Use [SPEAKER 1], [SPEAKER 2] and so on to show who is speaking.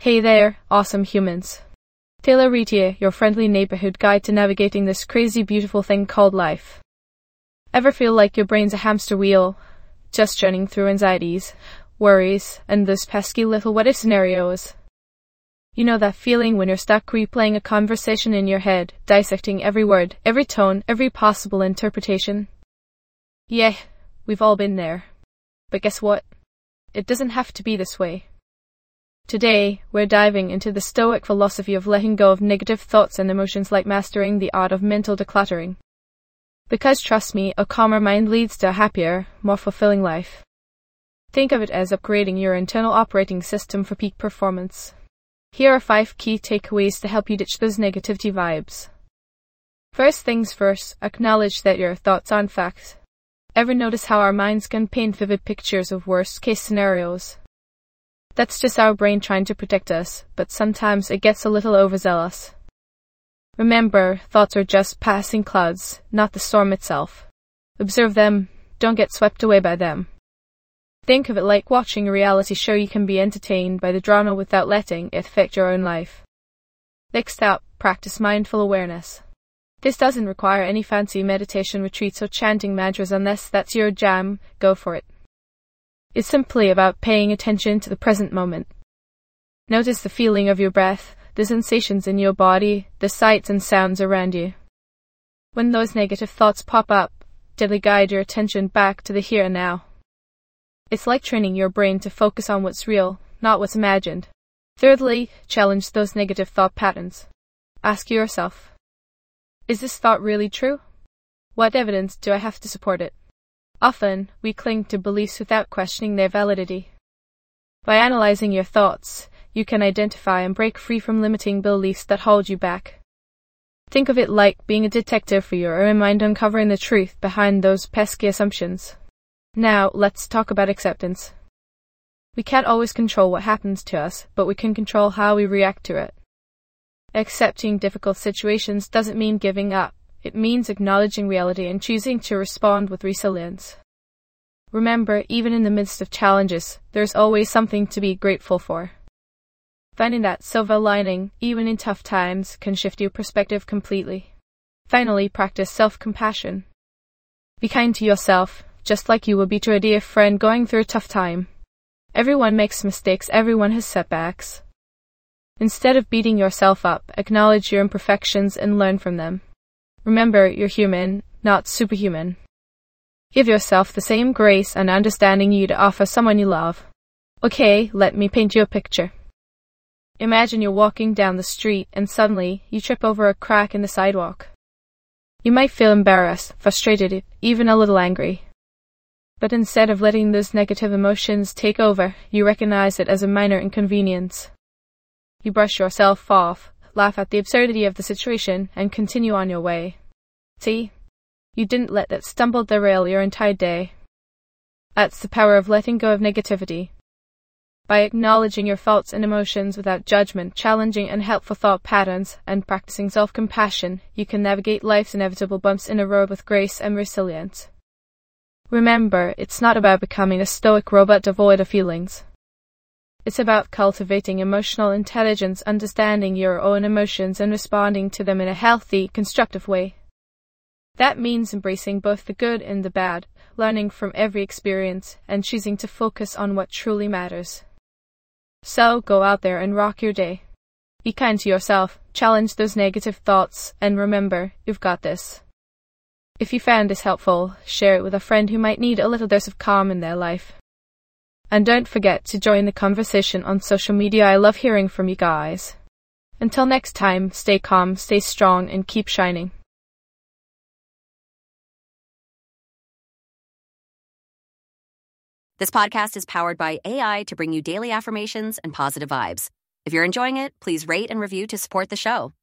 [SPEAKER 1] Hey there, awesome humans. Taylor Reid here, your friendly neighborhood guide to navigating this crazy beautiful thing called life. Ever feel like your brain's a hamster wheel, just churning through anxieties, worries, and those pesky little what-if scenarios? You know that feeling when you're stuck replaying a conversation in your head, dissecting every word, every tone, every possible interpretation? Yeah, we've all been there. But guess what? It doesn't have to be this way. Today, we're diving into the Stoic philosophy of letting go of negative thoughts and emotions, like mastering the art of mental decluttering. Because trust me, a calmer mind leads to a happier, more fulfilling life. Think of it as upgrading your internal operating system for peak performance. Here are 5 key takeaways to help you ditch those negativity vibes. First things first, acknowledge that your thoughts aren't facts. Ever notice how our minds can paint vivid pictures of worst-case scenarios? That's just our brain trying to protect us, but sometimes it gets a little overzealous. Remember, thoughts are just passing clouds, not the storm itself. Observe them, don't get swept away by them. Think of it like watching a reality show. You can be entertained by the drama without letting it affect your own life. Next up, practice mindful awareness. This doesn't require any fancy meditation retreats or chanting mantras. Unless that's your jam, go for it. It's simply about paying attention to the present moment. Notice the feeling of your breath, the sensations in your body, the sights and sounds around you. When those negative thoughts pop up, gently guide your attention back to the here and now. It's like training your brain to focus on what's real, not what's imagined. Thirdly, challenge those negative thought patterns. Ask yourself, is this thought really true? What evidence do I have to support it? Often, we cling to beliefs without questioning their validity. By analyzing your thoughts, you can identify and break free from limiting beliefs that hold you back. Think of it like being a detective for your own mind, uncovering the truth behind those pesky assumptions. Now, let's talk about acceptance. We can't always control what happens to us, but we can control how we react to it. Accepting difficult situations doesn't mean giving up. It means acknowledging reality and choosing to respond with resilience. Remember, even in the midst of challenges, there's always something to be grateful for. Finding that silver lining, even in tough times, can shift your perspective completely. Finally, practice self-compassion. Be kind to yourself, just like you would be to a dear friend going through a tough time. Everyone makes mistakes, everyone has setbacks. Instead of beating yourself up, acknowledge your imperfections and learn from them. Remember, you're human, not superhuman. Give yourself the same grace and understanding you'd offer someone you love. Okay, let me paint you a picture. Imagine you're walking down the street and suddenly you trip over a crack in the sidewalk. You might feel embarrassed, frustrated, even a little angry. But instead of letting those negative emotions take over, you recognize it as a minor inconvenience. You brush yourself off, laugh at the absurdity of the situation, and continue on your way. See? You didn't let that stumble derail your entire day. That's the power of letting go of negativity. By acknowledging your thoughts and emotions without judgment, challenging unhelpful thought patterns, and practicing self-compassion, you can navigate life's inevitable bumps in the road with grace and resilience. Remember, it's not about becoming a stoic robot devoid of feelings. It's about cultivating emotional intelligence, understanding your own emotions, and responding to them in a healthy, constructive way. That means embracing both the good and the bad, learning from every experience, and choosing to focus on what truly matters. So, go out there and rock your day. Be kind to yourself, challenge those negative thoughts, and remember, you've got this. If you found this helpful, share it with a friend who might need a little dose of calm in their life. And don't forget to join the conversation on social media. I love hearing from you guys. Until next time, stay calm, stay strong, and keep shining.
[SPEAKER 2] This podcast is powered by AI to bring you daily affirmations and positive vibes. If you're enjoying it, please rate and review to support the show.